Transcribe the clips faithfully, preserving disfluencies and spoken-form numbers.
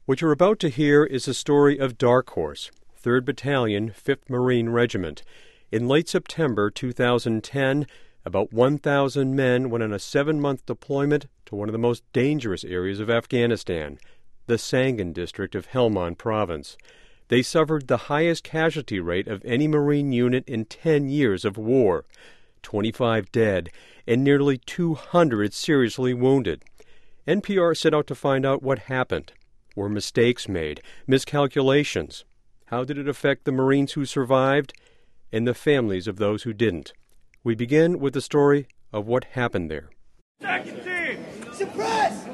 What you're about to hear is the story of Dark Horse, third Battalion, fifth Marine Regiment. In late September two thousand ten, about one thousand men went on a seven-month deployment to one of the most dangerous areas of Afghanistan, the Sangin district of Helmand Province. They suffered the highest casualty rate of any Marine unit in ten years of war, twenty-five dead and nearly two hundred seriously wounded. N P R set out to find out what happened. Were mistakes made? Miscalculations? How did it affect the Marines who survived and the families of those who didn't? We begin with the story of what happened there. Second team! Suppress!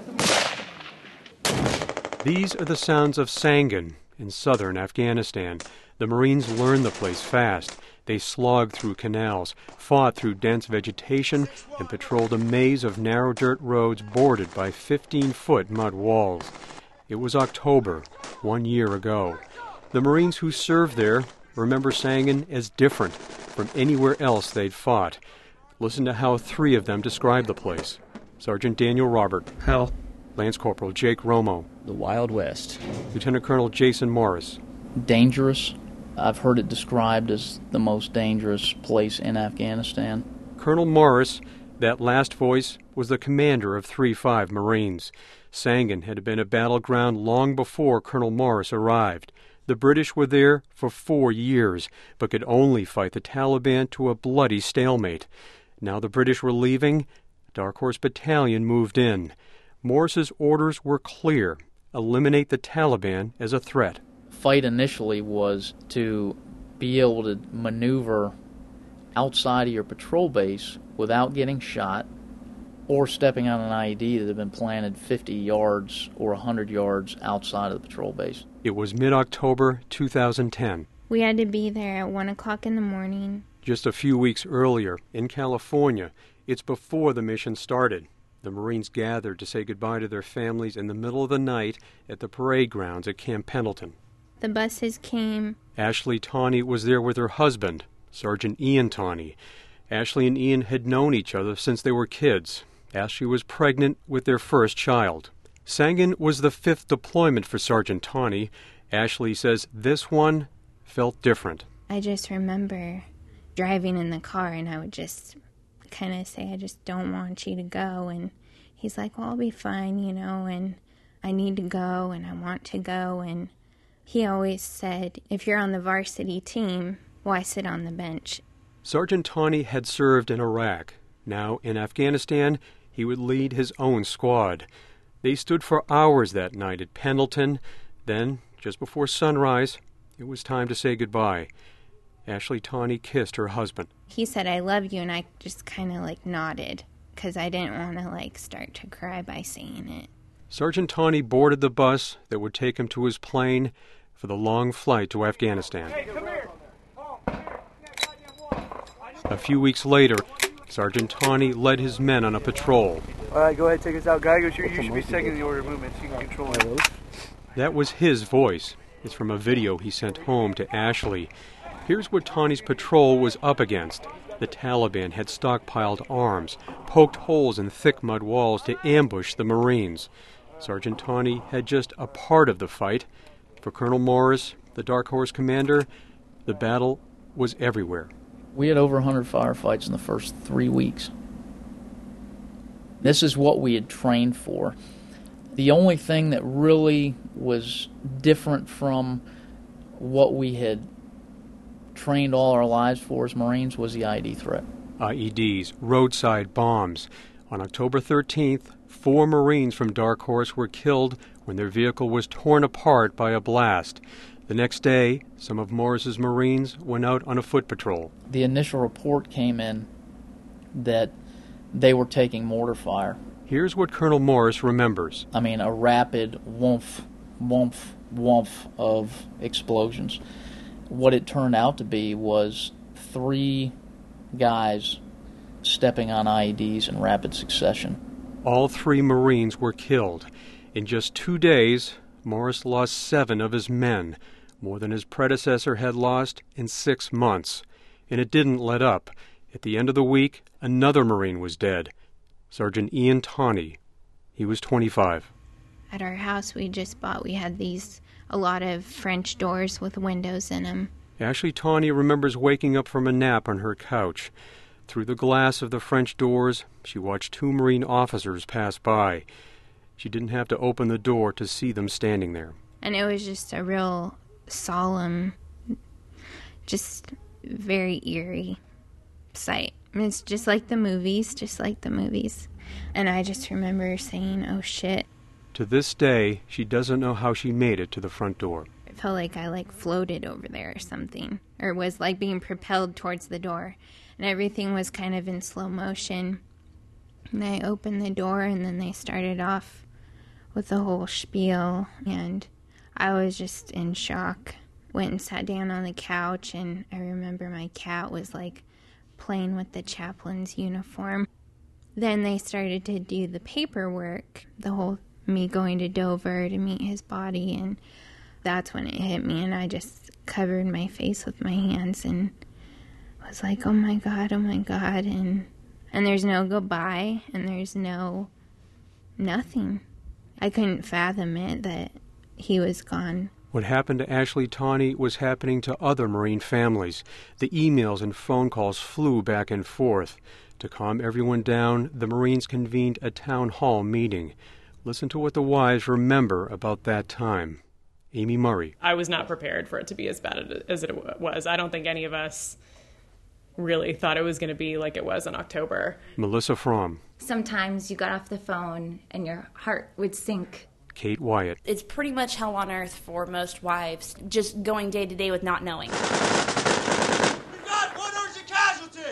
These are the sounds of Sangin in southern Afghanistan. The Marines learned the place fast. They slogged through canals, fought through dense vegetation, and patrolled a maze of narrow dirt roads bordered by fifteen-foot mud walls. It was October, one year ago. The Marines who served there remember Sangin as different from anywhere else they'd fought. Listen to how three of them describe the place. Sergeant Daniel Robert. Hell. Lance Corporal Jake Romo. The Wild West. Lieutenant Colonel Jason Morris. Dangerous. I've heard it described as the most dangerous place in Afghanistan. Colonel Morris, that last voice, was the commander of three five Marines. Sangin had been a battleground long before Colonel Morris arrived. The British were there for four years, but could only fight the Taliban to a bloody stalemate. Now the British were leaving. Dark Horse Battalion moved in. Morris's orders were clear: eliminate the Taliban as a threat. Fight initially was to be able to maneuver outside of your patrol base without getting shot or stepping on an I E D that had been planted fifty yards or one hundred yards outside of the patrol base. It was mid-October two thousand ten. We had to be there at one o'clock in the morning. Just a few weeks earlier, in California, it's before the mission started. The Marines gathered to say goodbye to their families in the middle of the night at the parade grounds at Camp Pendleton. The buses came. Ashley Tawney was there with her husband, Sergeant Ian Tawney. Ashley and Ian had known each other since they were kids. Ashley was pregnant with their first child. Sangin was the fifth deployment for Sergeant Tawney. Ashley says this one felt different. I just remember driving in the car, and I would just kind of say, I just don't want you to go. And he's like, well, I'll be fine, you know, and I need to go, and I want to go. And he always said, if you're on the varsity team, why sit on the bench? Sergeant Tawney had served in Iraq. Now, in Afghanistan, he would lead his own squad. They stood for hours that night at Pendleton. Then, just before sunrise, it was time to say goodbye. Ashley Tawney kissed her husband. He said, I love you, and I just kind of like nodded because I didn't want to like start to cry by saying it. Sergeant Tawney boarded the bus that would take him to his plane for the long flight to Afghanistan. Hey, come here. Oh, come here. A few weeks later, Sergeant Tawney led his men on a patrol. All right, go ahead, take us out. Geiger, you should be second in the order of movement so you can control it. That was his voice. It's from a video he sent home to Ashley. Here's what Tawney's patrol was up against. The Taliban had stockpiled arms, poked holes in thick mud walls to ambush the Marines. Sergeant Tawney had just a part of the fight. For Colonel Morris, the Dark Horse commander, the battle was everywhere. We had over one hundred firefights in the first three weeks. This is what we had trained for. The only thing that really was different from what we had trained all our lives for as Marines was the I E D threat. I E Ds, roadside bombs. On October thirteenth, four Marines from Dark Horse were killed when their vehicle was torn apart by a blast. The next day, some of Morris's Marines went out on a foot patrol. The initial report came in that they were taking mortar fire. Here's what Colonel Morris remembers. I mean, a rapid whoomph, whoomph, whoomph of explosions. What it turned out to be was three guys stepping on I E Ds in rapid succession. All three Marines were killed. In just two days, Morris lost seven of his men, more than his predecessor had lost in six months. And it didn't let up. At the end of the week, another Marine was dead, Sergeant Ian Tawney. He was twenty-five. at our house we just bought, we had these, a lot of French doors with windows in them. Ashley Tawney remembers waking up from a nap on her couch. Through the glass of the French doors, she watched two Marine officers pass by. She didn't have to open the door to see them standing there. And it was just a real solemn, just very eerie sight. It's just like the movies, just like the movies. And I just remember saying, oh shit. To this day, she doesn't know how she made it to the front door. It felt like I like floated over there or something, or was like being propelled towards the door. And everything was kind of in slow motion. And I opened the door, and then they started off with the whole spiel, and I was just in shock. Went and sat down on the couch, and I remember my cat was like playing with the chaplain's uniform. Then they started to do the paperwork, the whole me going to Dover to meet his body, and that's when it hit me, and I just covered my face with my hands and was like, oh my God, oh my God, and and there's no goodbye, and there's no nothing. I couldn't fathom it that he was gone. What happened to Ashley Tawney was happening to other Marine families. The emails and phone calls flew back and forth. To calm everyone down, the Marines convened a town hall meeting. Listen to what the wives remember about that time. Amy Murray. I was not prepared for it to be as bad as it was. I don't think any of us really thought it was going to be like it was in October. Melissa Fromm. Sometimes you got off the phone and your heart would sink. Kate Wyatt. It's pretty much hell on earth for most wives, just going day to day with not knowing. We've got one urgent casualty!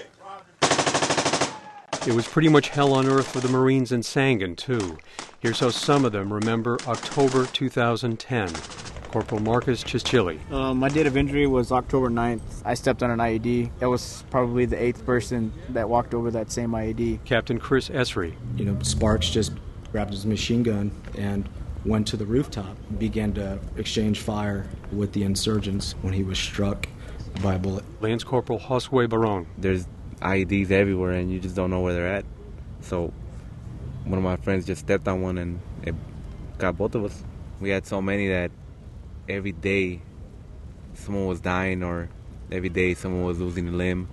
It was pretty much hell on earth for the Marines in Sangin, too. Here's how some of them remember October two thousand ten. Corporal Marcus Chischilli. Uh, my date of injury was October ninth. I stepped on an I E D. That was probably the eighth person that walked over that same I E D. Captain Chris Esri. You know, Sparks just grabbed his machine gun and went to the rooftop, began to exchange fire with the insurgents when he was struck by a bullet. Lance Corporal Josue Baron. There's I E Ds everywhere and you just don't know where they're at. So one of my friends just stepped on one and it got both of us. We had so many that every day someone was dying or every day someone was losing a limb.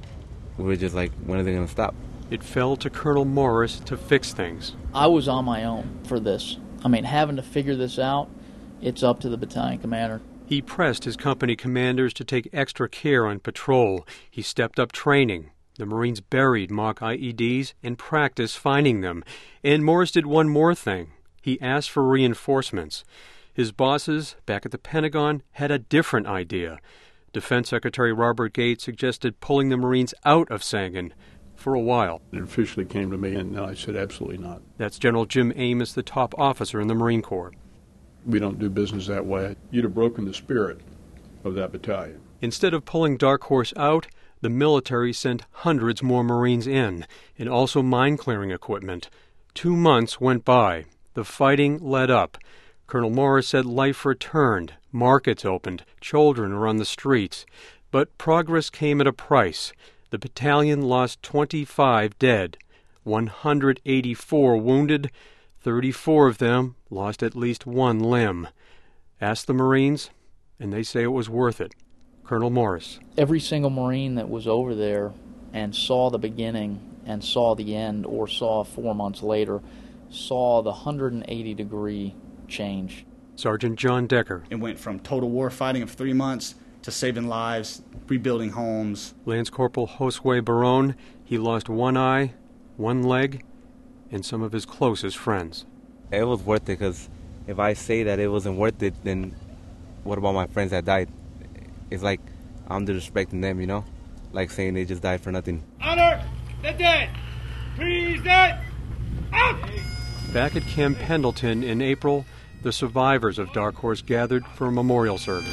We were just like, when are they going to stop? It fell to Colonel Morris to fix things. I was on my own for this. I mean, having to figure this out, it's up to the battalion commander. He pressed his company commanders to take extra care on patrol. He stepped up training. The Marines buried mock I E Ds and practiced finding them. And Morris did one more thing. He asked for reinforcements. His bosses, back at the Pentagon, had a different idea. Defense Secretary Robert Gates suggested pulling the Marines out of Sangin for a while. It officially came to me, and I said absolutely not. That's General Jim Amos, the top officer in the Marine Corps. We don't do business that way. You'd have broken the spirit of that battalion. Instead of pulling Dark Horse out, the military sent hundreds more Marines in, and also mine-clearing equipment. Two months went by. The fighting let up. Colonel Morris said life returned, markets opened, children were on the streets. But progress came at a price. The battalion lost twenty-five dead, one hundred eighty-four wounded, thirty-four of them lost at least one limb. Ask the Marines, and they say it was worth it. Colonel Morris. Every single Marine that was over there and saw the beginning and saw the end, or saw four months later, saw the one hundred eighty degree change. Sergeant John Decker. It went from total war fighting of three months to saving lives, rebuilding homes. Lance Corporal Josue Baron. He lost one eye, one leg, and some of his closest friends. It was worth it, because if I say that it wasn't worth it, then what about my friends that died? It's like I'm disrespecting them, you know? Like saying they just died for nothing. Honor the dead! Present! Out! Back at Camp Pendleton in April, the survivors of Dark Horse gathered for a memorial service.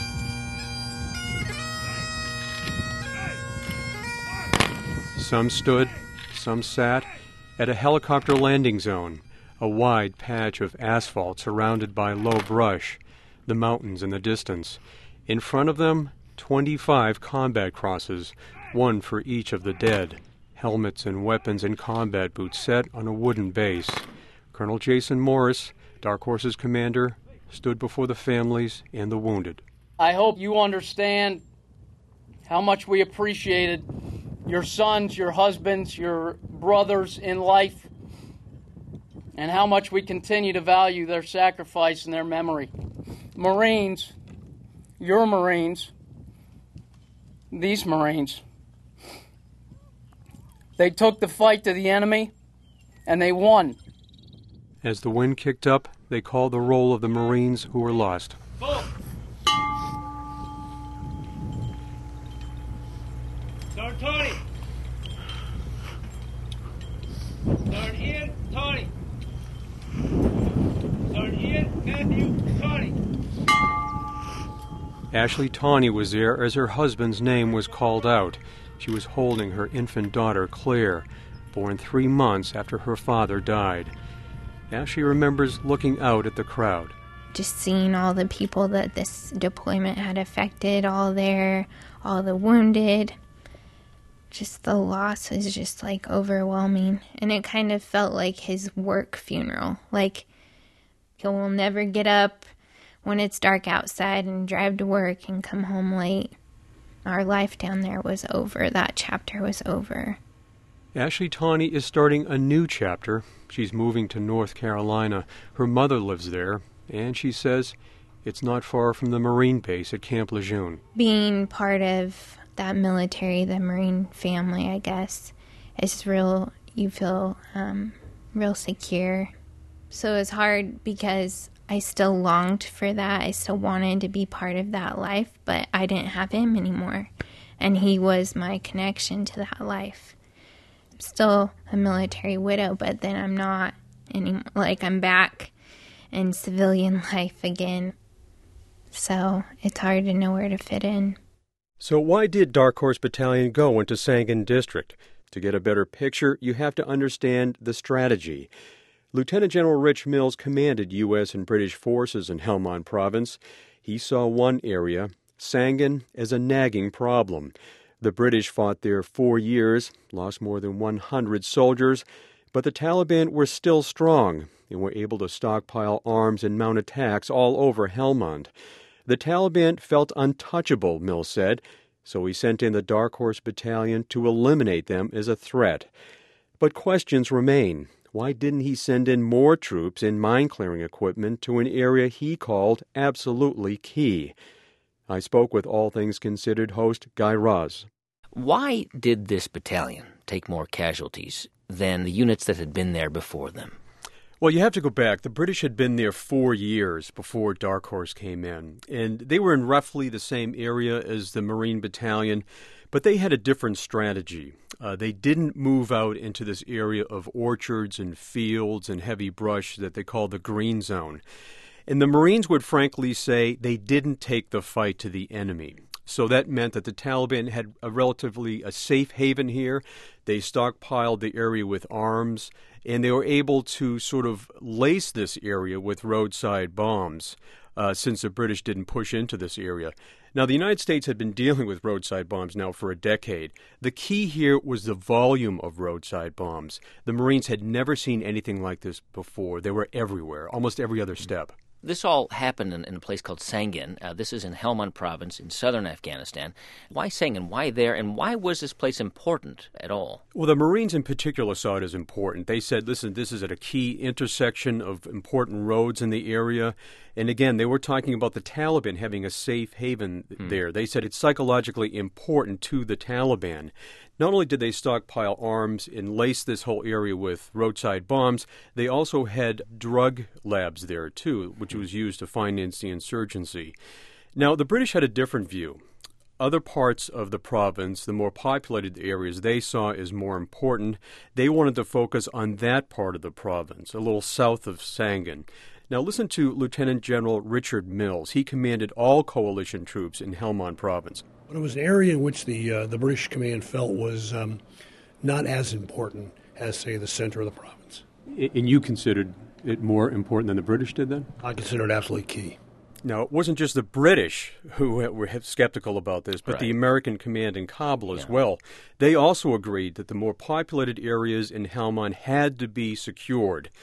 Some stood, some sat, at a helicopter landing zone, a wide patch of asphalt surrounded by low brush, the mountains in the distance. In front of them, twenty-five combat crosses, one for each of the dead, helmets and weapons and combat boots set on a wooden base. Colonel Jason Morris, Dark Horse's commander stood before the families and the wounded. I hope you understand how much we appreciated your sons, your husbands, your brothers in life, and how much we continue to value their sacrifice and their memory. Marines, your Marines, these Marines, they took the fight to the enemy, and they won. As the wind kicked up, they called the roll of the Marines who were lost. Sergeant Tony! Sergeant Ian, Tony! Sergeant Ian, Matthew, Tony! Ashley Tawney was there as her husband's name was called out. She was holding her infant daughter, Claire, born three months after her father died. Ashley remembers looking out at the crowd. Just seeing all the people that this deployment had affected, all there, all the wounded. Just the loss was just like overwhelming. And it kind of felt like his work funeral. Like he will never get up when it's dark outside and drive to work and come home late. Our life down there was over. That chapter was over. Ashley Tawney is starting a new chapter. She's moving to North Carolina. Her mother lives there, and she says it's not far from the Marine base at Camp Lejeune. Being part of that military, the Marine family, I guess, is real, you feel um, real secure. So it's hard because I still longed for that. I still wanted to be part of that life, but I didn't have him anymore. And he was my connection to that life. I'm still a military widow, but then I'm not anymore. Like, I'm back in civilian life again. So it's hard to know where to fit in. So why did Dark Horse Battalion go into Sangin District? To get a better picture, you have to understand the strategy. Lieutenant General Rich Mills commanded U S and British forces in Helmand Province. He saw one area, Sangin, as a nagging problem. The British fought there four years, lost more than one hundred soldiers, but the Taliban were still strong and were able to stockpile arms and mount attacks all over Helmand. The Taliban felt untouchable, Mills said, so he sent in the Dark Horse Battalion to eliminate them as a threat. But questions remain. Why didn't he send in more troops and mine-clearing equipment to an area he called absolutely key? I spoke with All Things Considered host Guy Raz. Why did this battalion take more casualties than the units that had been there before them? Well, you have to go back. The British had been there four years before Dark Horse came in, and they were in roughly the same area as the Marine Battalion, but they had a different strategy. Uh, they didn't move out into this area of orchards and fields and heavy brush that they call the green zone. And the Marines would frankly say they didn't take the fight to the enemy. So that meant that the Taliban had a relatively a safe haven here. They stockpiled the area with arms, and they were able to sort of lace this area with roadside bombs uh, since the British didn't push into this area. Now, the United States had been dealing with roadside bombs now for a decade. The key here was the volume of roadside bombs. The Marines had never seen anything like this before. They were everywhere, almost every other step. This all happened in, in a place called Sangin. Uh, this is in Helmand Province in southern Afghanistan. Why Sangin? Why there? And why was this place important at all? Well, the Marines in particular saw it as important. They said, listen, this is at a key intersection of important roads in the area. And again, they were talking about the Taliban having a safe haven hmm. there. They said it's psychologically important to the Taliban. Not only did they stockpile arms and lace this whole area with roadside bombs, they also had drug labs there, too, which was used to finance the insurgency. Now, the British had a different view. Other parts of the province, the more populated areas, they saw as more important. They wanted to focus on that part of the province, a little south of Sangin. Now, listen to Lieutenant General Richard Mills. He commanded all coalition troops in Helmand Province. But it was an area in which the uh, the British command felt was um, not as important as, say, the center of the province. And you considered it more important than the British did then? I consider it absolutely key. Now, it wasn't just the British who were skeptical about this, but right. the American command in Kabul as yeah. well. They also agreed that the more populated areas in Helmand had to be secured.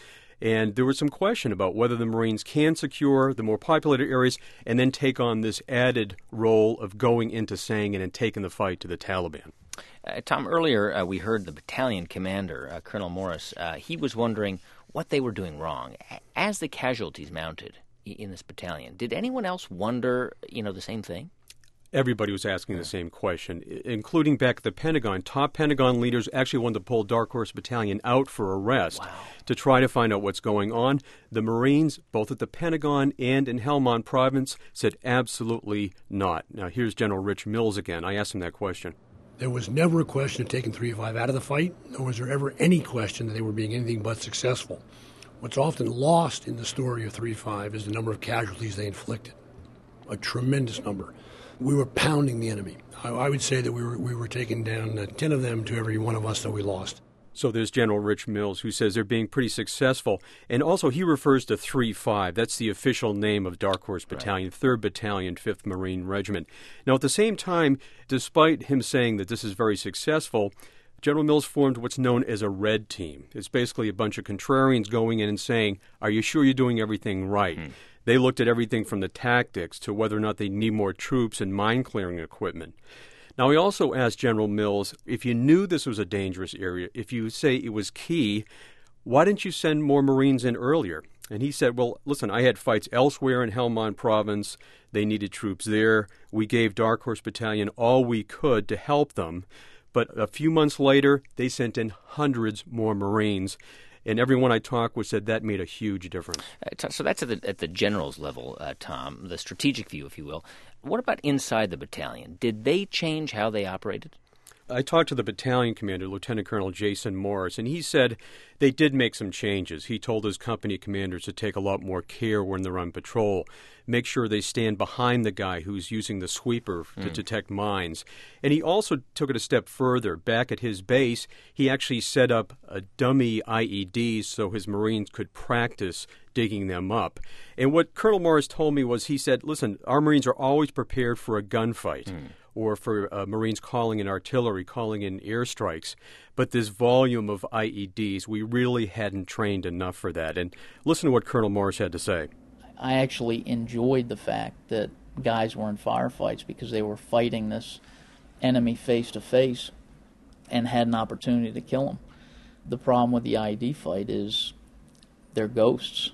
And there was some question about whether the Marines can secure the more populated areas and then take on this added role of going into Sangin and taking the fight to the Taliban. Uh, Tom, earlier uh, we heard the battalion commander, uh, Colonel Morris. Uh, he was wondering what they were doing wrong. As the casualties mounted in this battalion, did anyone else wonder, you know, the same thing? Everybody was asking the same question, including back at the Pentagon. Top Pentagon leaders actually wanted to pull Dark Horse Battalion out for arrest wow. to try to find out what's going on. The Marines, both at the Pentagon and in Helmand Province, said absolutely not. Now, here's General Rich Mills again. I asked him that question. There was never a question of taking three five out of the fight, nor was there ever any question that they were being anything but successful. What's often lost in the story of three five is the number of casualties they inflicted, a tremendous number. We were pounding the enemy. I, I would say that we were we were taking down uh, ten of them to every one of us that we lost. So there's General Rich Mills, who says they're being pretty successful. And also he refers to three five. That's the official name of Dark Horse Battalion, right. third Battalion, fifth Marine Regiment. Now, at the same time, despite him saying that this is very successful, General Mills formed what's known as a red team. It's basically a bunch of contrarians going in and saying, are you sure you're doing everything right? Hmm. They looked at everything from the tactics to whether or not they need more troops and mine-clearing equipment. Now, he also asked General Mills, if you knew this was a dangerous area, if you say it was key, why didn't you send more Marines in earlier? And he said, well, listen, I had fights elsewhere in Helmand Province. They needed troops there. We gave Dark Horse Battalion all we could to help them. But a few months later, they sent in hundreds more Marines. And everyone I talked with said that made a huge difference. Uh, so that's at the, at the general's level, uh, Tom, the strategic view, if you will. What about inside the battalion? Did they change how they operated? I talked to the battalion commander, Lieutenant Colonel Jason Morris, and he said they did make some changes. He told his company commanders to take a lot more care when they're on patrol, make sure they stand behind the guy who's using the sweeper to mm. detect mines. And he also took it a step further. Back at his base, he actually set up a dummy I E Ds so his Marines could practice digging them up. And what Colonel Morris told me was, he said, listen, our Marines are always prepared for a gunfight. Mm. or for uh, Marines calling in artillery, calling in airstrikes. But this volume of I E Ds, we really hadn't trained enough for that. And listen to what Colonel Morris had to say. I actually enjoyed the fact that guys were in firefights because they were fighting this enemy face-to-face and had an opportunity to kill them. The problem with the I E D fight is they're ghosts.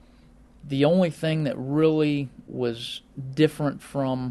The only thing that really was different from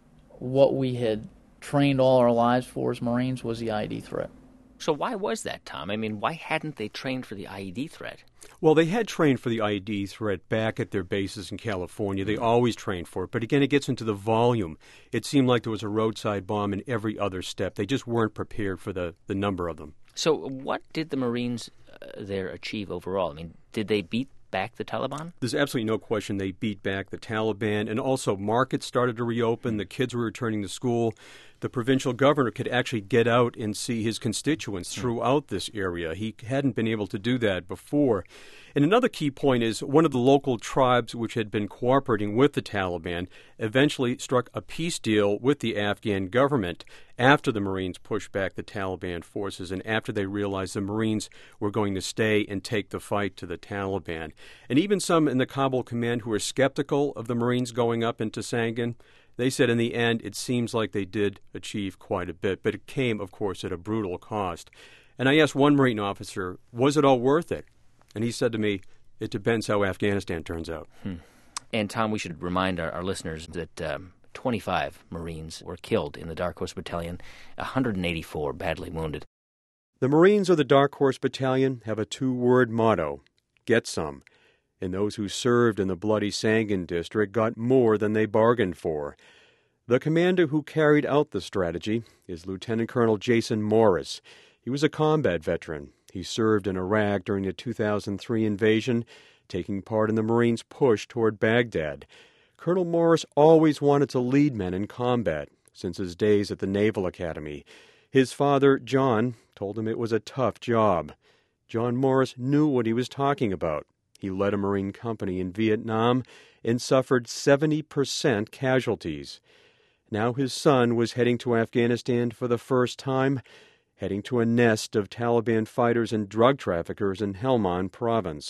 what we had trained all our lives for as Marines was the I E D threat. So why was that, Tom? I mean, why hadn't they trained for the I E D threat? Well, they had trained for the I E D threat back at their bases in California. They always trained for it. But again, it gets into the volume. It seemed like there was a roadside bomb in every other step. They just weren't prepared for the, the number of them. So what did the Marines uh, there achieve overall? I mean, did they beat back the Taliban? There's absolutely no question they beat back the Taliban, and also markets started to reopen. The kids were returning to school. The provincial governor could actually get out and see his constituents throughout this area. He hadn't been able to do that before. And another key point is one of the local tribes which had been cooperating with the Taliban eventually struck a peace deal with the Afghan government after the Marines pushed back the Taliban forces and after they realized the Marines were going to stay and take the fight to the Taliban. And even some in the Kabul command who were skeptical of the Marines going up into Sangin, they said in the end it seems like they did achieve quite a bit, but it came, of course, at a brutal cost. And I asked one Marine officer, was it all worth it? And he said to me, it depends how Afghanistan turns out. Hmm. And, Tom, we should remind our, our listeners that um, twenty-five Marines were killed in the Dark Horse Battalion, one hundred eighty-four badly wounded. The Marines of the Dark Horse Battalion have a two-word motto, get some. And those who served in the bloody Sangin district got more than they bargained for. The commander who carried out the strategy is Lieutenant Colonel Jason Morris. He was a combat veteran. He served in Iraq during the two thousand three invasion, taking part in the Marines' push toward Baghdad. Colonel Morris always wanted to lead men in combat since his days at the Naval Academy. His father, John, told him it was a tough job. John Morris knew what he was talking about. He led a Marine company in Vietnam and suffered seventy percent casualties. Now his son was heading to Afghanistan for the first time, heading to a nest of Taliban fighters and drug traffickers in Helmand Province.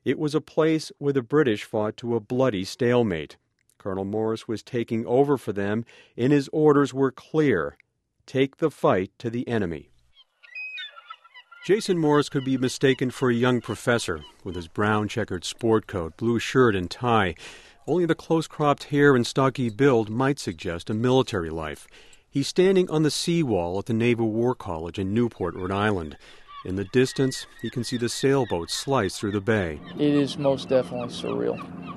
It was a place where the British fought to a bloody stalemate. Colonel Morris was taking over for them, and his orders were clear: take the fight to the enemy. Jason Morris could be mistaken for a young professor with his brown checkered sport coat, blue shirt, and tie. Only the close-cropped hair and stocky build might suggest a military life. He's standing on the seawall at the Naval War College in Newport, Rhode Island. In the distance, he can see the sailboats slice through the bay. It is most definitely surreal.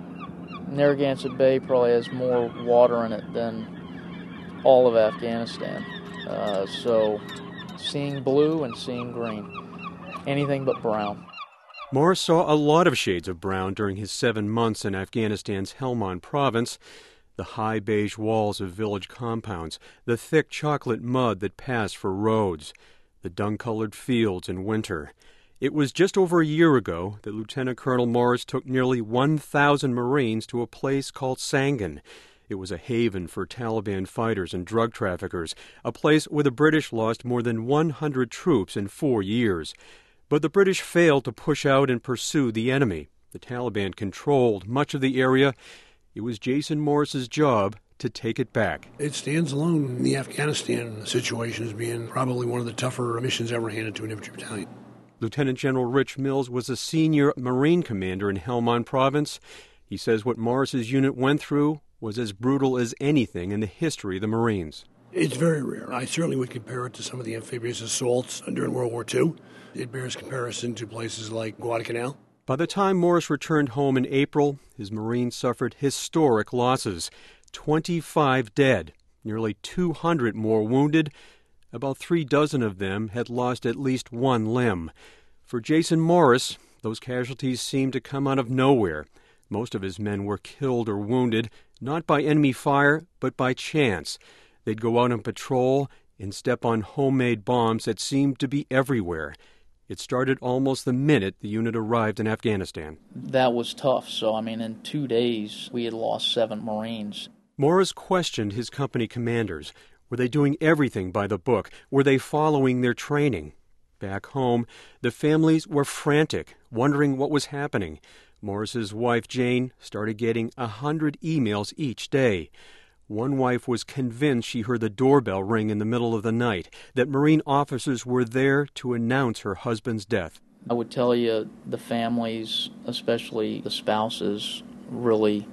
Narragansett Bay probably has more water in it than all of Afghanistan. Uh, so seeing blue and seeing green, anything but brown. Morris saw a lot of shades of brown during his seven months in Afghanistan's Helmand province. The high beige walls of village compounds, the thick chocolate mud that passed for roads, the dung-colored fields in winter. It was just over a year ago that Lieutenant Colonel Morris took nearly one thousand Marines to a place called Sangin. It was a haven for Taliban fighters and drug traffickers, a place where the British lost more than one hundred troops in four years. But the British failed to push out and pursue the enemy. The Taliban controlled much of the area. It was Jason Morris's job to take it back. It stands alone in the Afghanistan situation as being probably one of the tougher missions ever handed to an infantry battalion. Lieutenant General Rich Mills was a senior Marine commander in Helmand Province. He says what Morris's unit went through was as brutal as anything in the history of the Marines. It's very rare. I certainly would compare it to some of the amphibious assaults during World War Two. It bears comparison to places like Guadalcanal. By the time Morris returned home in April, his Marines suffered historic losses. twenty-five dead, nearly two hundred more wounded. About three dozen of them had lost at least one limb. For Jason Morris, those casualties seemed to come out of nowhere. Most of his men were killed or wounded, not by enemy fire, but by chance. They'd go out on patrol and step on homemade bombs that seemed to be everywhere. It started almost the minute the unit arrived in Afghanistan. That was tough. So, I mean, in two days, we had lost seven Marines. Morris questioned his company commanders. Were they doing everything by the book? Were they following their training? Back home, the families were frantic, wondering what was happening. Morris's wife, Jane, started getting a hundred emails each day. One wife was convinced she heard the doorbell ring in the middle of the night, that Marine officers were there to announce her husband's death. I would tell you the families, especially the spouses, really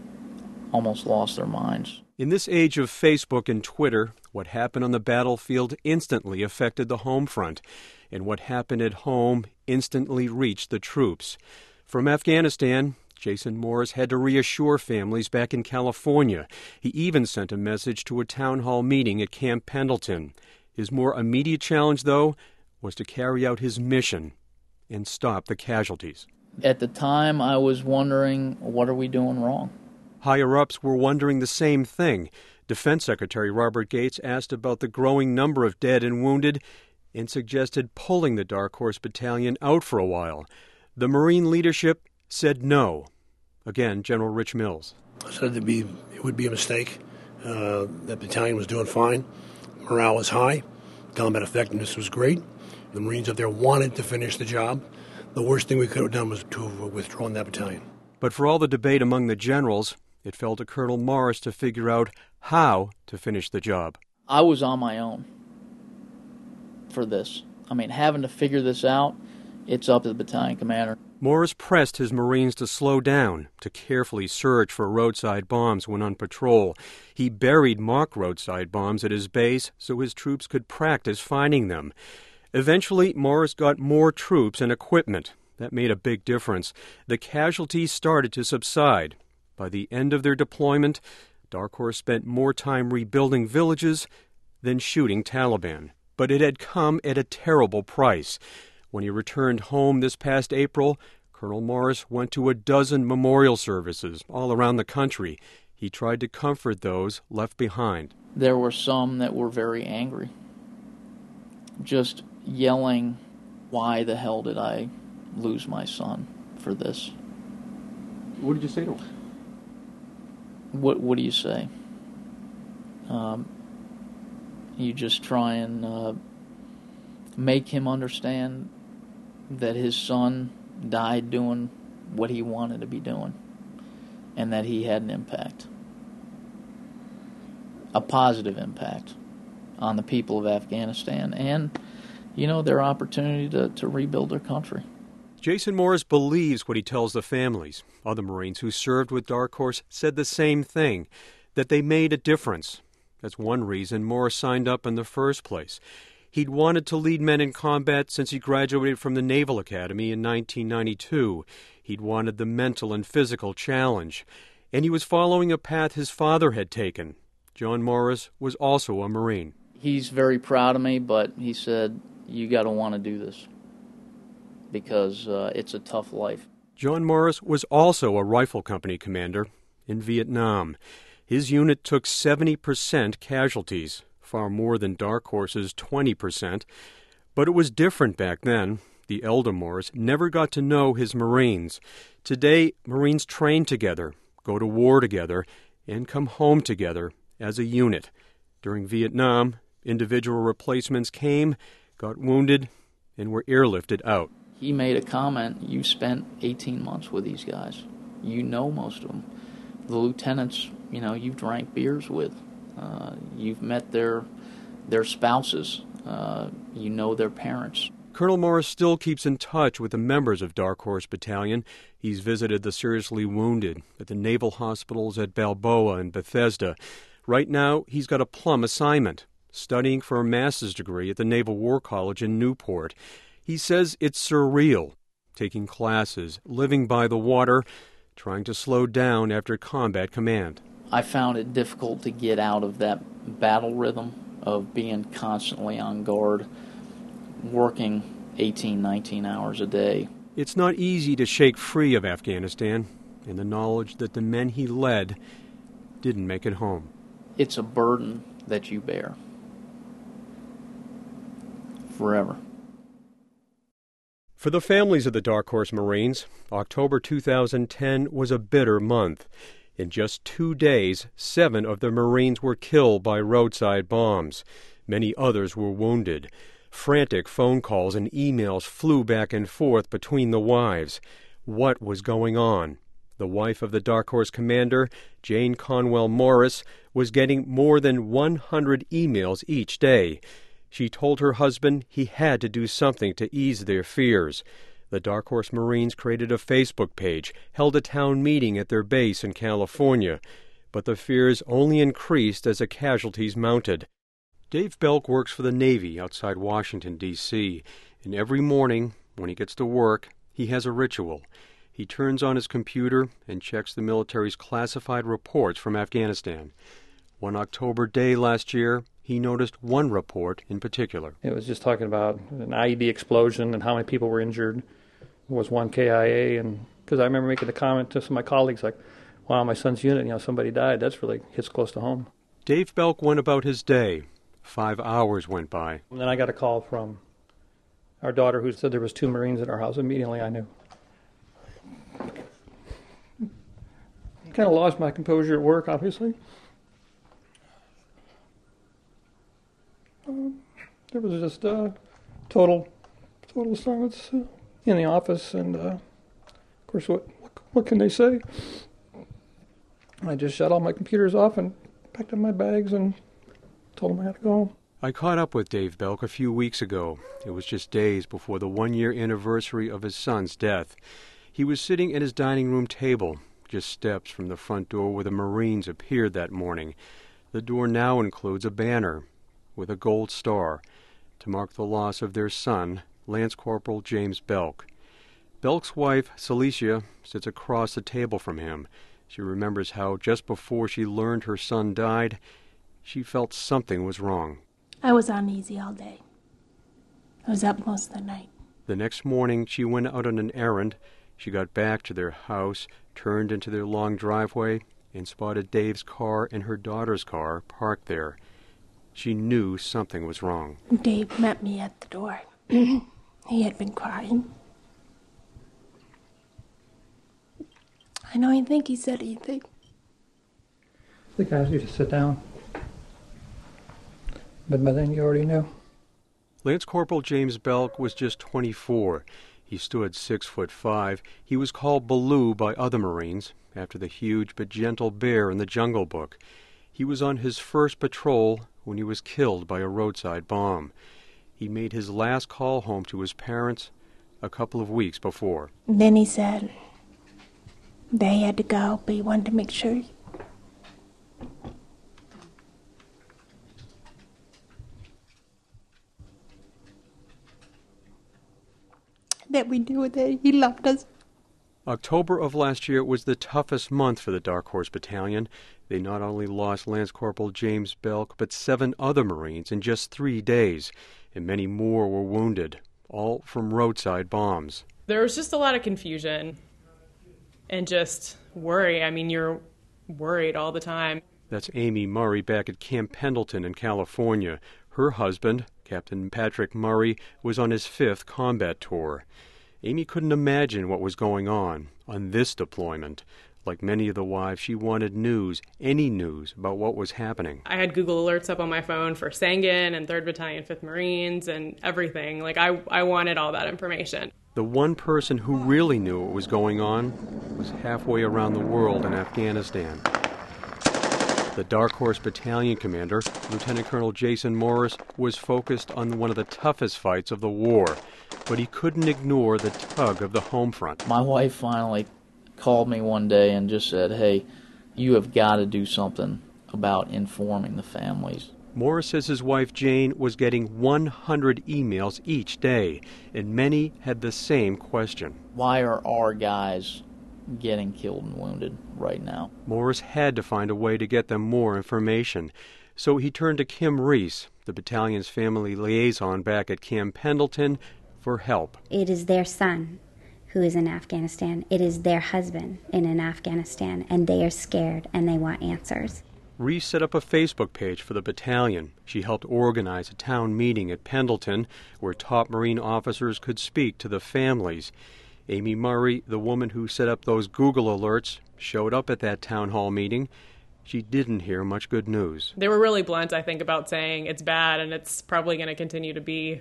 almost lost their minds. In this age of Facebook and Twitter, what happened on the battlefield instantly affected the home front, and what happened at home instantly reached the troops. From Afghanistan, Jason Morris had to reassure families back in California. He even sent a message to a town hall meeting at Camp Pendleton. His more immediate challenge, though, was to carry out his mission and stop the casualties. At the time, I was wondering, what are we doing wrong? Higher-ups were wondering the same thing. Defense Secretary Robert Gates asked about the growing number of dead and wounded and suggested pulling the Dark Horse Battalion out for a while. The Marine leadership said no. Again, General Rich Mills. I said it'd be, it would be a mistake. Uh, that battalion was doing fine. Morale was high. Combat effectiveness was great. The Marines up there wanted to finish the job. The worst thing we could have done was to have withdrawn that battalion. But for all the debate among the generals, it fell to Colonel Morris to figure out how to finish the job. I was on my own for this. I mean, having to figure this out, it's up to the battalion commander. Morris pressed his Marines to slow down, to carefully search for roadside bombs when on patrol. He buried mock roadside bombs at his base so his troops could practice finding them. Eventually, Morris got more troops and equipment. That made a big difference. The casualties started to subside. By the end of their deployment, Dark Horse spent more time rebuilding villages than shooting Taliban. But it had come at a terrible price. When he returned home this past April, Colonel Morris went to a dozen memorial services all around the country. He tried to comfort those left behind. There were some that were very angry, just yelling, why the hell did I lose my son for this? What did you say to him? What What do you say? Um, you just try and uh, make him understand that his son died doing what he wanted to be doing and that he had an impact, a positive impact on the people of Afghanistan and, you know, their opportunity to, to rebuild their country. Jason Morris believes what he tells the families. Other Marines who served with Dark Horse said the same thing, that they made a difference. That's one reason Morris signed up in the first place. He'd wanted to lead men in combat since he graduated from the Naval Academy in nineteen ninety-two. He'd wanted the mental and physical challenge. And he was following a path his father had taken. John Morris was also a Marine. He's very proud of me, but he said, you got to want to do this because uh, it's a tough life. John Morris was also a rifle company commander in Vietnam. His unit took seventy percent casualties, far more than Dark Horse's twenty percent. But it was different back then. The elder Morris never got to know his Marines. Today, Marines train together, go to war together, and come home together as a unit. During Vietnam, individual replacements came, got wounded, and were airlifted out. He made a comment, you spent eighteen months with these guys. You know most of them. The lieutenants, you know, you've drank beers with. Uh, you've met their their spouses. Uh, you know their parents. Colonel Morris still keeps in touch with the members of Dark Horse Battalion. He's visited the seriously wounded at the naval hospitals at Balboa and Bethesda. Right now, he's got a plum assignment, studying for a master's degree at the Naval War College in Newport. He says it's surreal, taking classes, living by the water, trying to slow down after combat command. I found it difficult to get out of that battle rhythm of being constantly on guard, working eighteen, nineteen hours a day. It's not easy to shake free of Afghanistan and the knowledge that the men he led didn't make it home. It's a burden that you bear forever. For the families of the Dark Horse Marines, October two thousand ten was a bitter month. In just two days, seven of the Marines were killed by roadside bombs. Many others were wounded. Frantic phone calls and emails flew back and forth between the wives. What was going on? The wife of the Dark Horse commander, Jane Conwell Morris, was getting more than one hundred emails each day. She told her husband he had to do something to ease their fears. The Dark Horse Marines created a Facebook page, held a town meeting at their base in California, but the fears only increased as the casualties mounted. Dave Belk works for the Navy outside Washington, D C, and every morning, when he gets to work, he has a ritual. He turns on his computer and checks the military's classified reports from Afghanistan. One October day last year, he noticed one report in particular. It was just talking about an I E D explosion and how many people were injured. There was one K I A, and because I remember making a comment to some of my colleagues like, wow, my son's unit, you know, somebody died. That's really hits close to home. Dave Belk went about his day. Five hours went by. And then I got a call from our daughter who said there was two Marines at our house. Immediately I knew. Kind of lost my composure at work, obviously. Um, there was just uh, total, total silence uh, in the office, and uh, of course, what, what what can they say? I just shut all my computers off and packed up my bags and told them I had to go home. I caught up with Dave Belk a few weeks ago. It was just days before the one-year anniversary of his son's death. He was sitting at his dining room table, just steps from the front door where the Marines appeared that morning. The door now includes a banner with a gold star to mark the loss of their son, Lance Corporal James Belk. Belk's wife, Celicia, sits across the table from him. She remembers how just before she learned her son died, she felt something was wrong. I was uneasy all day. I was up most of the night. The next morning, she went out on an errand. She got back to their house, turned into their long driveway, and spotted Dave's car and her daughter's car parked there. She knew something was wrong. Dave met me at the door. He had been crying. I know, I think he said anything. The guys need to sit down. But by then you already knew. Lance Corporal James Belk was just twenty-four. He stood six foot five. He was called Baloo by other Marines, after the huge but gentle bear in the Jungle Book. He was on his first patrol when he was killed by a roadside bomb. He made his last call home to his parents a couple of weeks before. Then he said they had to go, but he wanted to make sure that we knew that he loved us. October of last year was the toughest month for the Dark Horse Battalion. They not only lost Lance Corporal James Belk, but seven other Marines in just three days, and many more were wounded, all from roadside bombs. There was just a lot of confusion and just worry. I mean, you're worried all the time. That's Amy Murray back at Camp Pendleton in California. Her husband, Captain Patrick Murray, was on his fifth combat tour. Amy couldn't imagine what was going on on this deployment. Like many of the wives, she wanted news, any news, about what was happening. I had Google Alerts up on my phone for Sangin and third Battalion, fifth Marines and everything. Like, I, I wanted all that information. The one person who really knew what was going on was halfway around the world in Afghanistan. The Dark Horse Battalion commander, Lieutenant Colonel Jason Morris, was focused on one of the toughest fights of the war, but he couldn't ignore the tug of the home front. My wife finally called me one day and just said, hey, you have got to do something about informing the families. Morris says his wife Jane was getting one hundred emails each day, and many had the same question. Why are our guys getting killed and wounded right now? Morris had to find a way to get them more information, so he turned to Kim Reese, the battalion's family liaison back at Camp Pendleton, for help. It is their son who is in Afghanistan. It is their husband in, in Afghanistan, and they are scared and they want answers. Reese set up a Facebook page for the battalion. She helped organize a town meeting at Pendleton where top Marine officers could speak to the families. Amy Murray, the woman who set up those Google alerts, showed up at that town hall meeting. She didn't hear much good news. They were really blunt, I think, about saying it's bad and it's probably going to continue to be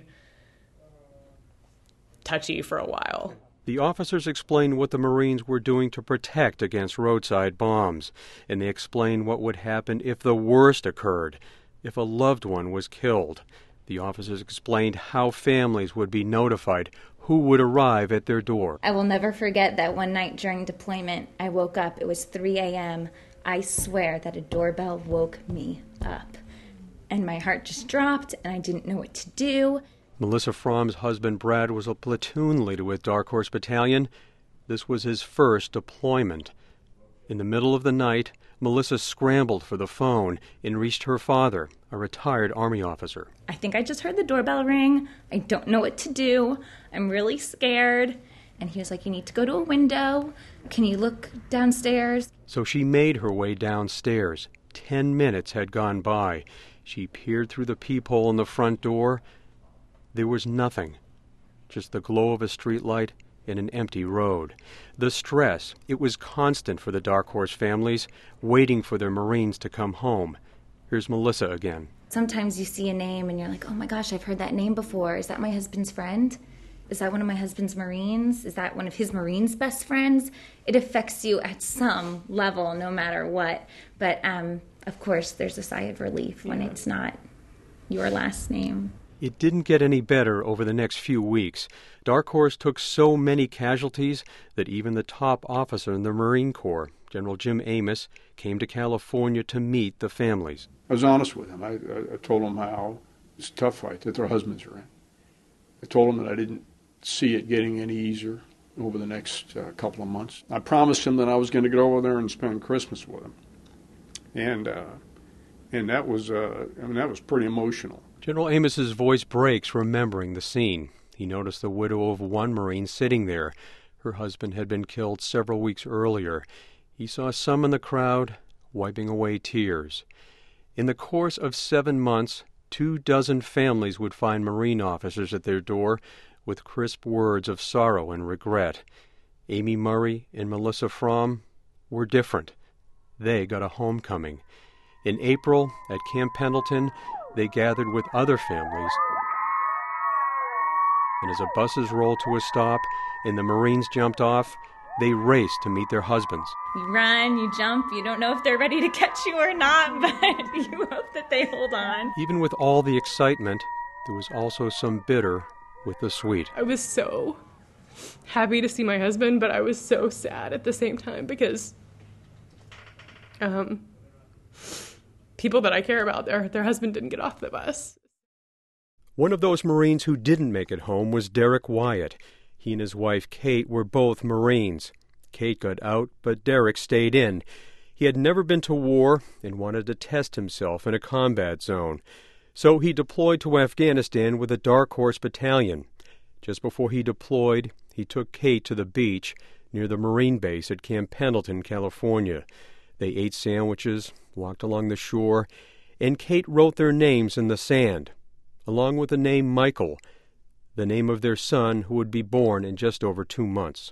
touchy for a while. The officers explained what the Marines were doing to protect against roadside bombs, and they explained what would happen if the worst occurred, if a loved one was killed. The officers explained how families would be notified, who would arrive at their door. I will never forget that one night during deployment, I woke up. It was three a.m. I swear that a doorbell woke me up. And my heart just dropped, and I didn't know what to do. Melissa Fromm's husband, Brad, was a platoon leader with Dark Horse Battalion. This was his first deployment. In the middle of the night, Melissa scrambled for the phone and reached her father, a retired Army officer. I think I just heard the doorbell ring. I don't know what to do. I'm really scared. And he was like, you need to go to a window. Can you look downstairs? So she made her way downstairs. Ten minutes had gone by. She peered through the peephole in the front door. There was nothing, just the glow of a streetlight and an empty road. The stress, it was constant for the Dark Horse families, waiting for their Marines to come home. Here's Melissa again. Sometimes you see a name and you're like, oh my gosh, I've heard that name before. Is that my husband's friend? Is that one of my husband's Marines? Is that one of his Marines' best friends? It affects you at some level, no matter what. But, um, of course, there's a sigh of relief when it's not your last name. It didn't get any better over the next few weeks. Dark Horse took so many casualties that even the top officer in the Marine Corps, General Jim Amos, came to California to meet the families. I was honest with them. I, I, I told them how it's a tough fight that their husbands are in. I told them that I didn't see it getting any easier over the next uh, couple of months. I promised him that I was going to get over there and spend Christmas with him. And uh, and that was uh, I mean that was pretty emotional. General Amos's voice breaks, remembering the scene. He noticed the widow of one Marine sitting there. Her husband had been killed several weeks earlier. He saw some in the crowd wiping away tears. In the course of seven months, two dozen families would find Marine officers at their door with crisp words of sorrow and regret. Amy Murray and Melissa Fromm were different. They got a homecoming. In April, at Camp Pendleton, they gathered with other families and as the buses rolled to a stop and the Marines jumped off, they raced to meet their husbands. You run, you jump, you don't know if they're ready to catch you or not, but you hope that they hold on. Even with all the excitement, there was also some bitter with the sweet. I was so happy to see my husband, but I was so sad at the same time because um, people that I care about, their, their husband didn't get off the bus. One of those Marines who didn't make it home was Derek Wyatt. He and his wife, Kate, were both Marines. Kate got out, but Derek stayed in. He had never been to war and wanted to test himself in a combat zone. So he deployed to Afghanistan with a Dark Horse Battalion. Just before he deployed, he took Kate to the beach near the Marine base at Camp Pendleton, California. They ate sandwiches, walked along the shore, and Kate wrote their names in the sand, along with the name Michael, the name of their son who would be born in just over two months.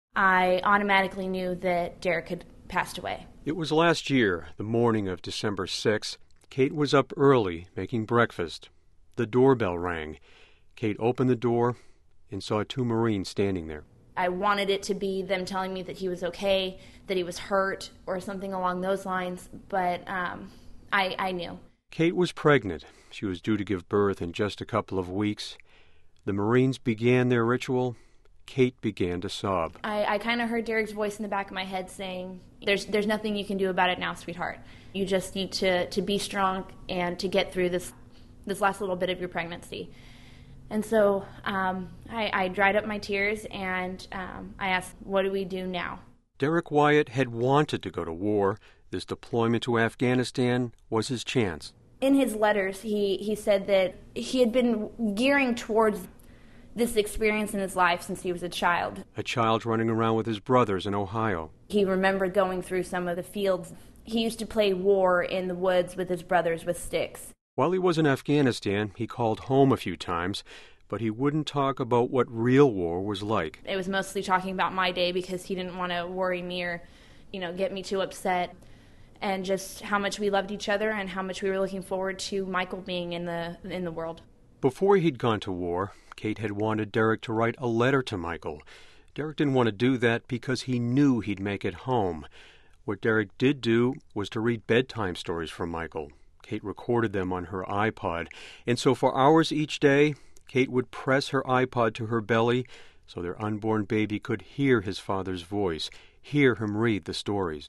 I automatically knew that Derek had passed away. It was last year, the morning of December sixth. Kate was up early making breakfast. The doorbell rang. Kate opened the door and saw two Marines standing there. I wanted it to be them telling me that he was okay, that he was hurt, or something along those lines, but um, I, I knew. Kate was pregnant. She was due to give birth in just a couple of weeks. The Marines began their ritual. Kate began to sob. I, I kind of heard Derek's voice in the back of my head saying, there's there's nothing you can do about it now, sweetheart. You just need to, to be strong and to get through this this last little bit of your pregnancy. And so um, I, I dried up my tears and um, I asked, what do we do now? Derek Wyatt had wanted to go to war. This deployment to Afghanistan was his chance. In his letters, he, he said that he had been gearing towards this experience in his life since he was a child. A child running around with his brothers in Ohio. He remembered going through some of the fields. He used to play war in the woods with his brothers with sticks. While he was in Afghanistan, he called home a few times, but he wouldn't talk about what real war was like. It was mostly talking about my day because he didn't want to worry me or, you know, get me too upset. And just how much we loved each other and how much we were looking forward to Michael being in the in the world. Before he'd gone to war, Kate had wanted Derek to write a letter to Michael. Derek didn't want to do that because he knew he'd make it home. What Derek did do was to read bedtime stories for Michael. Kate recorded them on her iPod, and so for hours each day, Kate would press her iPod to her belly so their unborn baby could hear his father's voice, hear him read the stories.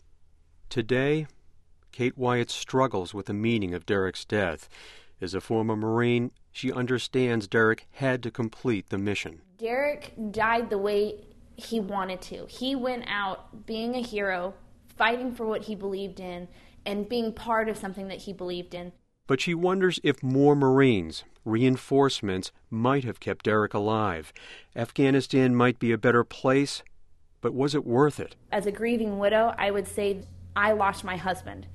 Today, Kate Wyatt struggles with the meaning of Derek's death. As a former Marine, she understands Derek had to complete the mission. Derek died the way he wanted to. He went out being a hero, fighting for what he believed in, and being part of something that he believed in. But she wonders if more Marines, reinforcements, might have kept Derek alive. Afghanistan might be a better place, but was it worth it? As a grieving widow, I would say I lost my husband.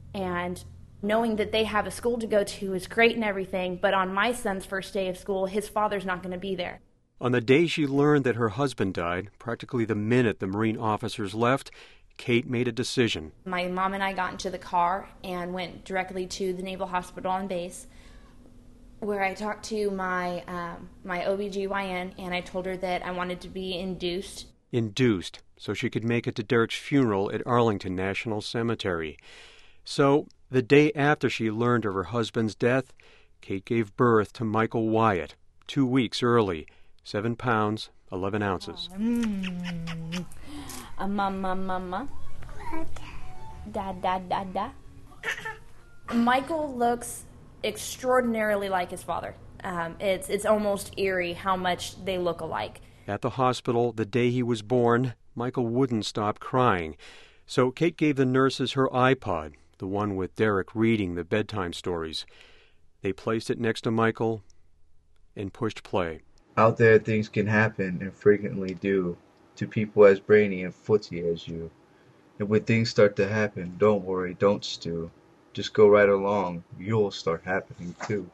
And knowing that they have a school to go to is great and everything, but on my son's first day of school, his father's not going to be there. On the day she learned that her husband died, practically the minute the Marine officers left, Kate made a decision. My mom and I got into the car and went directly to the Naval Hospital on base, where I talked to my um, my O B G Y N, and I told her that I wanted to be induced. Induced, so she could make it to Derek's funeral at Arlington National Cemetery. So, the day after she learned of her husband's death, Kate gave birth to Michael Wyatt, two weeks early, seven pounds, eleven ounces. Mm. Uh, mama, mama. Da, da, da, da. Michael looks extraordinarily like his father. Um, it's, it's almost eerie how much they look alike. At the hospital, the day he was born, Michael wouldn't stop crying. So Kate gave the nurses her iPod, the one with Derek reading the bedtime stories. They placed it next to Michael and pushed play. Out there, things can happen, and frequently do, to people as brainy and footy as you. And when things start to happen, don't worry, don't stew. Just go right along, you'll start happening too.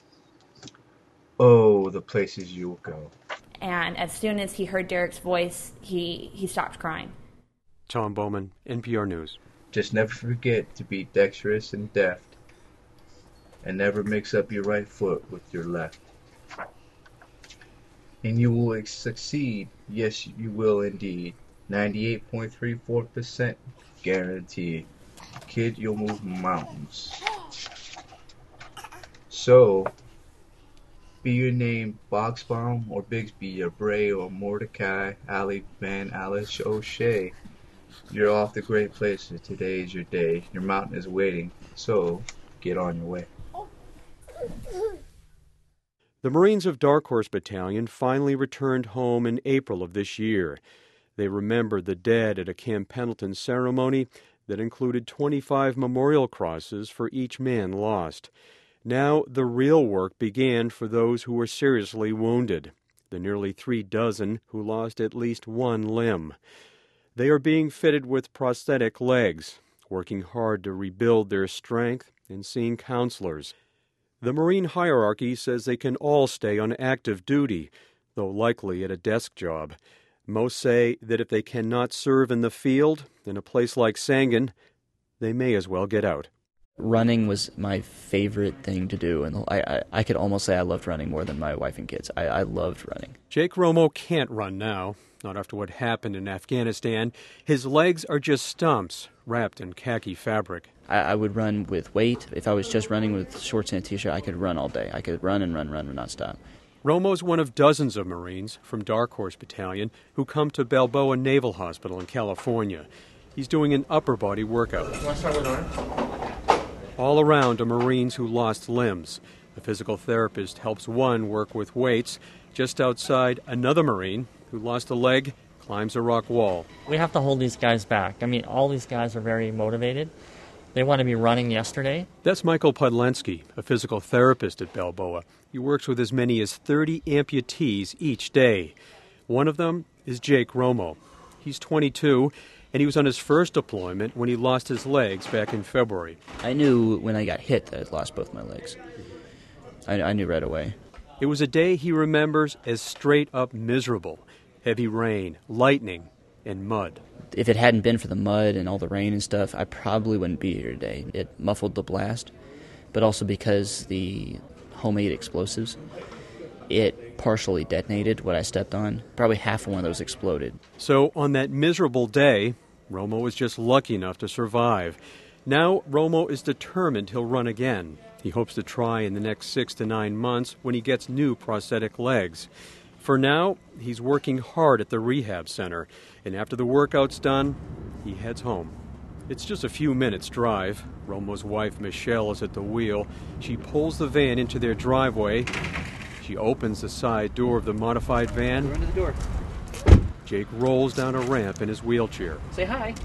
Oh, the places you'll go. And as soon as he heard Derek's voice, he, he stopped crying. Tom Bowman, N P R News. Just never forget to be dexterous and deft, and never mix up your right foot with your left. And you will succeed. Yes, you will indeed. ninety-eight point three four percent guaranteed. Kid, you'll move mountains. So, be your name Boxbaum or Bigsby or Bray or Mordecai, Ali, Van, Alice, O'Shea. You're off to great places. Today is your day. Your mountain is waiting. So, get on your way. The Marines of Dark Horse Battalion finally returned home in April of this year. They remembered the dead at a Camp Pendleton ceremony that included twenty-five memorial crosses for each man lost. Now the real work began for those who were seriously wounded, the nearly three dozen who lost at least one limb. They are being fitted with prosthetic legs, working hard to rebuild their strength and seeing counselors. The Marine hierarchy says they can all stay on active duty, though likely at a desk job. Most say that if they cannot serve in the field, in a place like Sangin, they may as well get out. Running was my favorite thing to do, and I, I, I could almost say I loved running more than my wife and kids. I, I loved running. Jake Romo can't run now, not after what happened in Afghanistan. His legs are just stumps wrapped in khaki fabric. I, I would run with weight. If I was just running with shorts and a T-shirt, I could run all day. I could run and run, run, and not stop. Romo's one of dozens of Marines from Dark Horse Battalion who come to Balboa Naval Hospital in California. He's doing an upper body workout. You want to start with arm? All around are Marines who lost limbs. The physical therapist helps one work with weights. Just outside, another Marine who lost a leg climbs a rock wall. We have to hold these guys back. I mean, all these guys are very motivated. They want to be running yesterday. That's Michael Podlensky, a physical therapist at Balboa. He works with as many as thirty amputees each day. One of them is Jake Romo. He's twenty-two, and he was on his first deployment when he lost his legs back in February. I knew when I got hit that I'd lost both my legs. I, I knew right away. It was a day he remembers as straight-up miserable. Heavy rain, lightning, and mud. If it hadn't been for the mud and all the rain and stuff, I probably wouldn't be here today. It muffled the blast, but also because the homemade explosives, it partially detonated what I stepped on. Probably half of one of those exploded. So on that miserable day, Romo was just lucky enough to survive. Now Romo is determined he'll run again. He hopes to try in the next six to nine months when he gets new prosthetic legs. For now, he's working hard at the rehab center, and after the workout's done, he heads home. It's just a few minutes' drive. Romo's wife, Michelle, is at the wheel. She pulls the van into their driveway. She opens the side door of the modified van. Go into the door. Jake rolls down a ramp in his wheelchair. Say hi.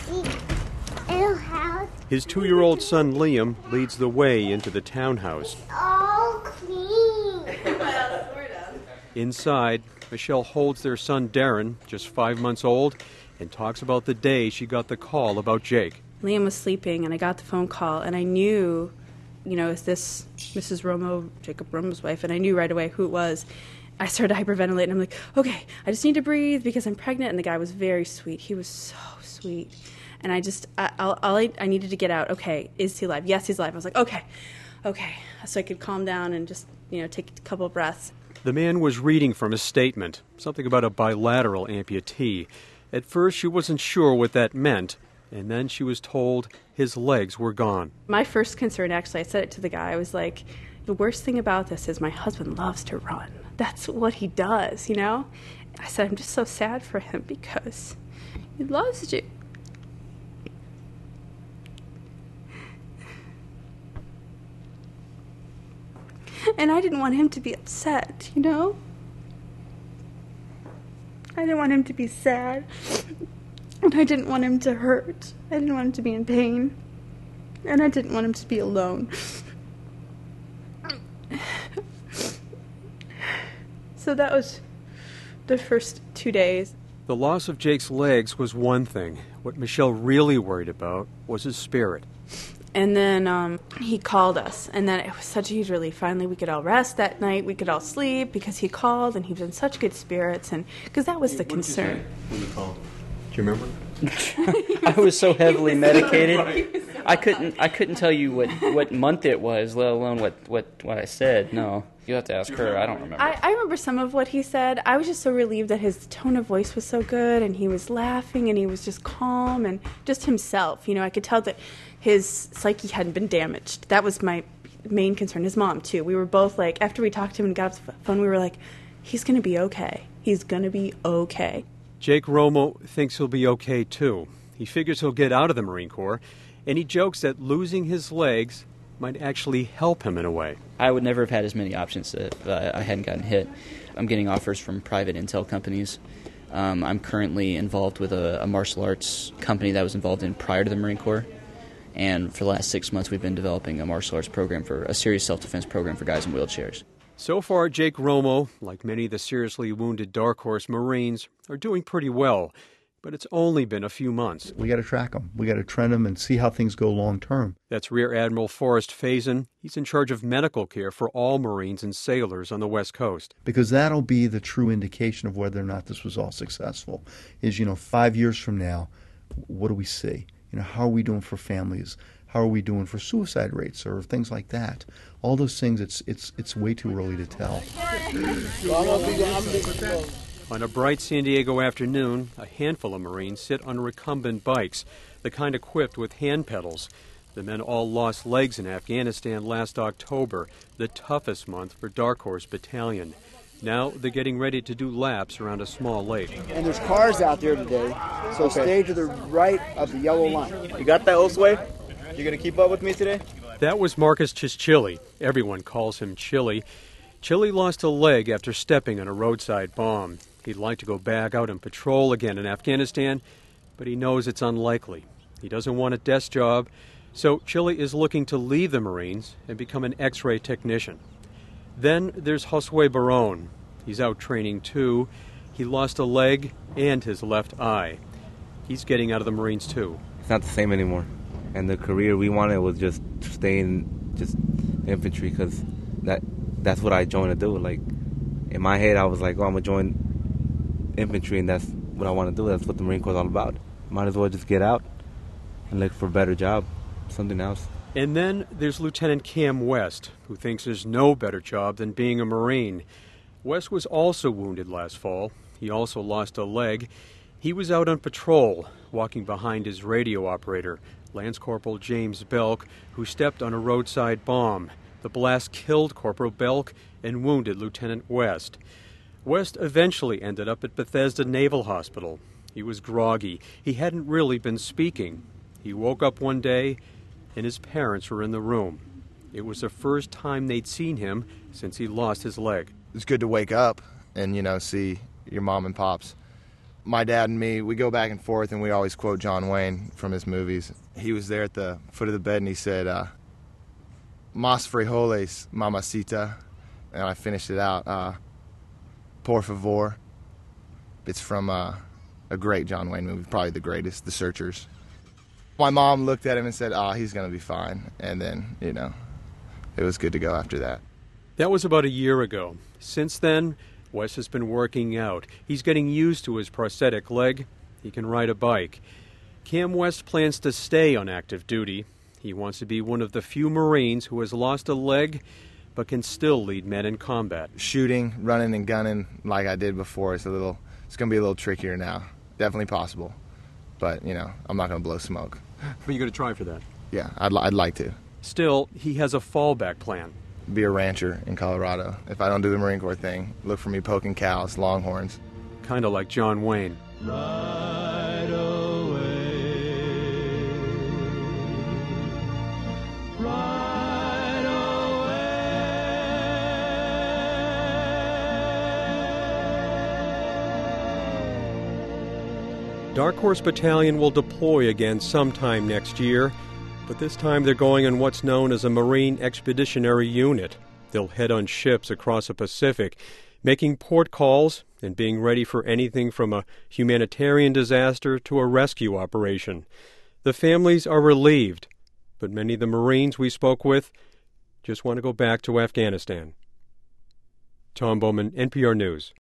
His two-year-old son, Liam, leads the way into the townhouse. All clean. Inside, Michelle holds their son, Darren, just five months old, and talks about the day she got the call about Jake. Liam was sleeping, and I got the phone call, and I knew, you know, is this Missus Romo, Jacob Romo's wife, and I knew right away who it was. I started hyperventilating. I'm like, okay, I just need to breathe because I'm pregnant, and the guy was very sweet. He was so sweet. And I just, I, all, all I, I needed to get out, okay, is he alive? Yes, he's alive. I was like, okay, okay. So I could calm down and just, you know, take a couple of breaths. The man was reading from a statement, something about a bilateral amputee. At first, she wasn't sure what that meant, and then she was told his legs were gone. My first concern, actually, I said it to the guy, I was like, the worst thing about this is my husband loves to run. That's what he does, you know? I said, I'm just so sad for him because he loves you. And I didn't want him to be upset, you know? I didn't want him to be sad. And I didn't want him to hurt. I didn't want him to be in pain. And I didn't want him to be alone. So that was the first two days. The loss of Jake's legs was one thing. What Michelle really worried about was his spirit. And then um, he called us, and then it was such a huge relief. Finally, we could all rest that night. We could all sleep because he called, and he was in such good spirits, and because that was the What concern. Did you say when you called? Do you remember? I was so heavily medicated. I couldn't. I couldn't tell you what, what month it was, let alone what, what, what I said. No. You'll have to ask her. I don't remember. I, I remember some of what he said. I was just so relieved that his tone of voice was so good, and he was laughing, and he was just calm and just himself. You know, I could tell that his psyche hadn't been damaged. That was my main concern. His mom, too. We were both like, after we talked to him and got off the phone, we were like, he's going to be okay. He's going to be okay. Jake Romo thinks he'll be okay, too. He figures he'll get out of the Marine Corps, and he jokes that losing his legs might actually help him in a way. I would never have had as many options if uh, I hadn't gotten hit. I'm getting offers from private intel companies. Um, I'm currently involved with a, a martial arts company that I was involved in prior to the Marine Corps. And for the last six months, we've been developing a martial arts program for a serious self-defense program for guys in wheelchairs. So far, Jake Romo, like many of the seriously wounded Dark Horse Marines, are doing pretty well. But it's only been a few months. We got to track them. We got to trend them and see how things go long term. That's Rear Admiral Forrest Faison. He's in charge of medical care for all Marines and sailors on the West Coast. Because that'll be the true indication of whether or not this was all successful. Is, you know, five years from now, what do we see? You know, how are we doing for families? How are we doing for suicide rates or things like that? All those things, it's it's it's way too early to tell. On a bright San Diego afternoon, a handful of Marines sit on recumbent bikes, the kind equipped with hand pedals. The men all lost legs in Afghanistan last October, the toughest month for Dark Horse Battalion. Now they're getting ready to do laps around a small lake. And there's cars out there today, so Okay. stay to the right of the yellow line. You got that, Osway? You gonna keep up with me today? That was Marcus Chischilly. Everyone calls him Chili. Chili lost a leg after stepping on a roadside bomb. He'd like to go back out and patrol again in Afghanistan, but he knows it's unlikely. He doesn't want a desk job, so Chili is looking to leave the Marines and become an X-ray technician. Then there's Josue Barone. He's out training too. He lost a leg and his left eye. He's getting out of the Marines too. It's not the same anymore. And the career we wanted was just to stay in just infantry because that that's what I joined to do. Like, in my head, I was like, oh, I'm going to join infantry, and that's what I want to do. That's what the Marine Corps is all about. Might as well just get out and look for a better job, something else. And then there's Lieutenant Cam West, who thinks there's no better job than being a Marine. West was also wounded last fall. He also lost a leg. He was out on patrol, walking behind his radio operator, Lance Corporal James Belk, who stepped on a roadside bomb. The blast killed Corporal Belk and wounded Lieutenant West. West eventually ended up at Bethesda Naval Hospital. He was groggy. He hadn't really been speaking. He woke up one day, and his parents were in the room. It was the first time they'd seen him since he lost his leg. It's good to wake up and, you know, see your mom and pops. My dad and me, we go back and forth, and we always quote John Wayne from his movies. He was there at the foot of the bed, and he said, uh, Mas frijoles, mamacita. And I finished it out, uh, por favor. It's from uh, a great John Wayne movie, probably the greatest, The Searchers. My mom looked at him and said, oh, he's going to be fine. And then, you know, it was good to go after that. That was about a year ago. Since then, Wes has been working out. He's getting used to his prosthetic leg. He can ride a bike. Cam West plans to stay on active duty. He wants to be one of the few Marines who has lost a leg but can still lead men in combat. Shooting, running, and gunning like I did before is a little, it's going to be a little trickier now. Definitely possible. But, you know, I'm not going to blow smoke. But you're going to try for that? Yeah, I'd, li- I'd like to. Still, he has a fallback plan. Be a rancher in Colorado. If I don't do the Marine Corps thing, look for me poking cows, longhorns. Kind of like John Wayne. Right away. Right away. Dark Horse Battalion will deploy again sometime next year, but this time they're going on what's known as a Marine Expeditionary Unit. They'll head on ships across the Pacific, making port calls and being ready for anything from a humanitarian disaster to a rescue operation. The families are relieved, but many of the Marines we spoke with just want to go back to Afghanistan. Tom Bowman, N P R News.